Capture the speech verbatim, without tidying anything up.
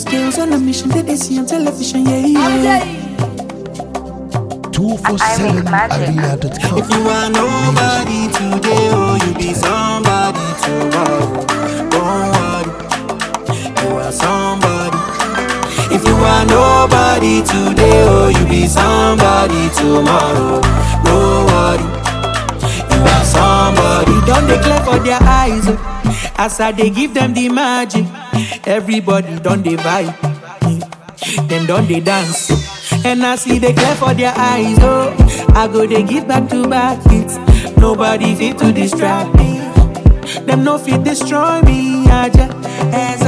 girls on a mission that they see on television, yeah, yeah. two four seven area dot com. If you are nobody today, oh, you be somebody tomorrow. Don't worry, you are somebody. If you are nobody today, oh, you be somebody tomorrow. Don't worry, you are somebody. Don't declare for their eyes, oh. As I they give them the magic. Everybody don't they vibe, them don't they dance. And I see they clear for their eyes, oh. I go they give back to back hits. Nobody fit to distract me. Them no fit destroy me, I just as